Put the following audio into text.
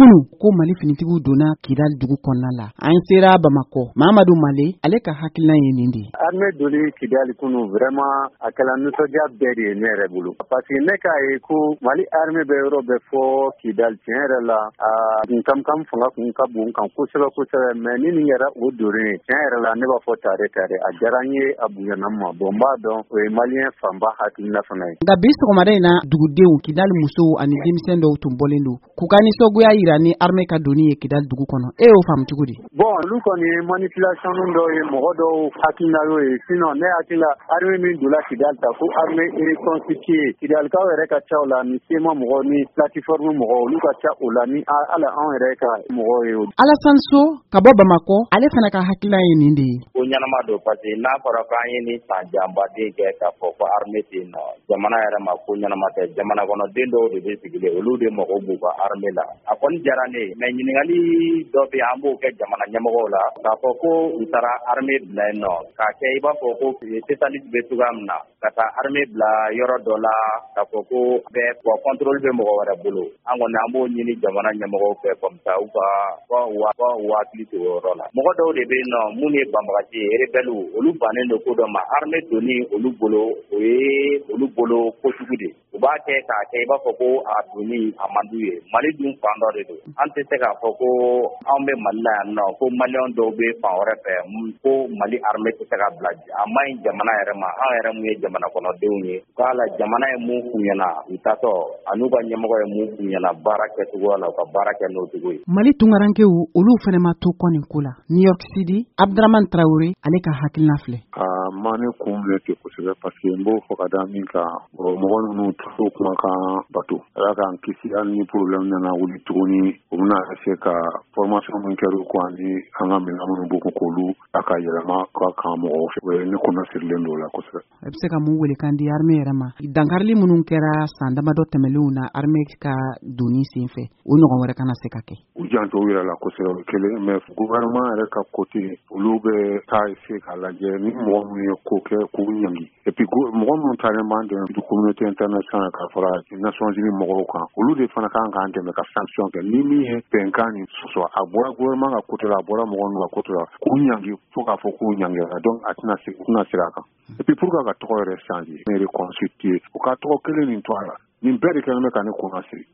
kunu ko Mali finitigiw donna Kidal dugu kɔnɔna la. An sera Bamako. Mamadou Male ale ka hakilina ye nin de. Armée doli Kidal kunu vraiment a kɛla nisɔndiya bɛɛ de ye ne yɛrɛ bolo. Parce que ne k'a ye ko Mali armée bɛ yɔrɔ bɛɛ fɔ Kidal tiɲɛ yɛrɛ la kun fanga kun ka bon kan kosɛbɛ mais ni nin yɛrɛ o donnen tiɲɛ yɛrɛ la ne b'a fɔ tare a diyara n ye a bonyana ma bon n b'a dɔn o ye malien fanba hakilina fana ye. Nka bi sɔgɔmada in na dugudenw Kidal musow ani denmisɛn dɔw tun bɔlen don k'u ka nisɔngoya yira ni armée ka doni ye Kidal dugu kɔnɔ. E y'o faamu cogo di? Bon olu kɔni ye manipulation dɔw ye mɔgɔ dɔw hakilina y'o ye sinon ne hakilila armée min donna Kidal ta ko armée reconstituée Kidalikaw yɛrɛ ka ca o la ni sema mɔgɔ ni plateforme mɔgɔ olu ka ca o la ni ala anw yɛrɛ ka mɔgɔ ye. Alassane So ka bɔ Bamako ale fana ka hakilina ye nin de ye. Ko ɲanama don parce que n'a fɔra k'an ye ni san janbaden kɛ k'a fɔ ko armée tɛ yen nɔ jamana yɛrɛ ma ko ɲanama tɛ jamana kɔnɔden dɔw de bɛ sigilen olu de mago b'u ka armée la a kɔni diyara ne ye mais ɲininkali dɔ bɛ an b'o kɛ jamana ɲɛmɔgɔw la k'a fɔ ko u taara armée bila yen nɔ k'a kɛ i b'a fɔ ko spécialiste bɛ cogoya min na ka taa armée bila yɔrɔ dɔ la k'a fɔ ko bɛɛ contrôle bɛ mɔgɔ wɛrɛ bolo an kɔni an b'o ɲini jamana ɲɛmɔgɔw fɛ comme ça u ka hakili to o yɔrɔ la mɔgɔ dɔw de bɛ yen nɔ mun ye banbagaci ye rebelle olu bannen don ko dɔ ma armée donni olu bolo o ye olu bolo kojugu de u b'a kɛ k'a kɛ i b'a fɔ ko a donni a man d'u ye Mali dun fan dɔ de don an tɛ se k'a fɔ ko anw bɛ Mali la yan nɔ ko maliyɛn dɔw bɛ fan wɛrɛ fɛ ko Mali armée tɛ se ka bila a man ɲi jamana yɛrɛ ma an yɛrɛ mun ye jamana kɔnɔdenw ye k'a la jamana ye mun f'u ɲɛna u taatɔ a n'u ka ɲɛmɔgɔ ye mun f'u ɲɛna baara kɛcogo la u ka baara kɛ n'o cogo ye. Mali tunkarankew olu fana ma to kɔ nin ko la. New York City Abdraman Traoré ale ka hakilina filɛ. Mane kun minɛ ten kosɛbɛ parce que n b'o fɔ ka da min kan mɔgɔ ninnu to kumakan bato ala k'an kisi hali ni problème nana wuli tuguni u bɛna se ka formation min kɛra ko ani an ka minɛn minnu b'u k'olu a ka yɛlɛma ka kan mɔgɔw fɛ ne kɔnɔ sirilen don o la kosɛbɛ. A bɛ se ka mun wele kan di armée yɛrɛ ma dankarili minnu kɛra san damadɔ tɛmɛnlenw na armée ka doni sen fɛ o ɲɔgɔn wɛrɛ kana se ka kɛ. U janto u yɛrɛ la kosɛbɛ o kelen mais gouvernement yɛrɛ ka côté olu bɛ taa se k'a lajɛ ni mɔgɔ minnu ye ko kɛ k'u ɲangi et puis mɔgɔ minnu taalen b'an dɛmɛ du communauté internationale ka fara Nations Unies mɔgɔw kan olu de fana kan k'an dɛmɛ ka sanction kɛ ni min ye bɛnkan ni sɔsɔ a bɔra gouvernement ka côté la a bɔra mɔgɔ ninnu ka côté la k'u ɲangi fo k'a fɔ k'u ɲangira donc a tɛna sira a kan et puis pour que ka tɔgɔ yɛrɛ changer ne reconstituer u ka tɔgɔ kelen nin to a la nin bɛɛ de kɛlen bɛ ka ne kɔnɔ siri.